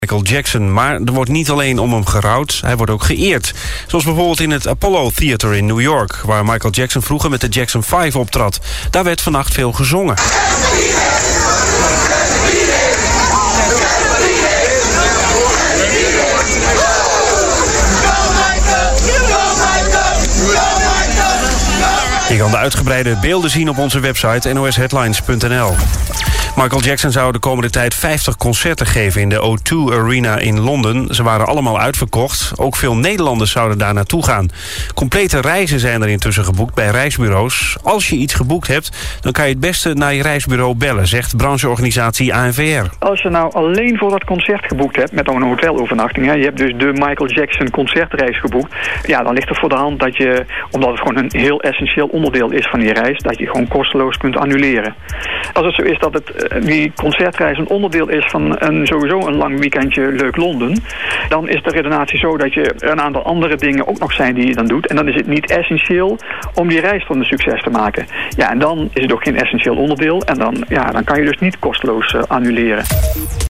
Michael Jackson. Maar er wordt niet alleen om hem gerouwd, hij wordt ook geëerd. Zoals bijvoorbeeld in het Apollo Theater in New York, waar Michael Jackson vroeger met de Jackson 5 optrad. Daar werd vannacht veel gezongen. Je kan de uitgebreide beelden zien op onze website nosheadlines.nl. Michael Jackson zou de komende tijd 50 concerten geven in de O2 Arena in Londen. Ze waren allemaal uitverkocht. Ook veel Nederlanders zouden daar naartoe gaan. Complete reizen zijn er intussen geboekt bij reisbureaus. Als je iets geboekt hebt, dan kan je het beste naar je reisbureau bellen, zegt brancheorganisatie ANVR. Als je nou alleen voor dat concert geboekt hebt, met een hotelovernachting, hè, je hebt dus de Michael Jackson concertreis geboekt, ja, dan ligt er voor de hand dat je, omdat het gewoon een heel essentieel onderdeel is van die reis, dat je gewoon kosteloos kunt annuleren. Als het zo is dat die concertreis een onderdeel is van sowieso een lang weekendje leuk Londen, dan is de redenatie zo dat je een aantal andere dingen ook nog zijn die je dan doet. En dan is het niet essentieel om die reis tot een succes te maken. Ja, en dan is het ook geen essentieel onderdeel. En dan kan je dus niet kosteloos annuleren.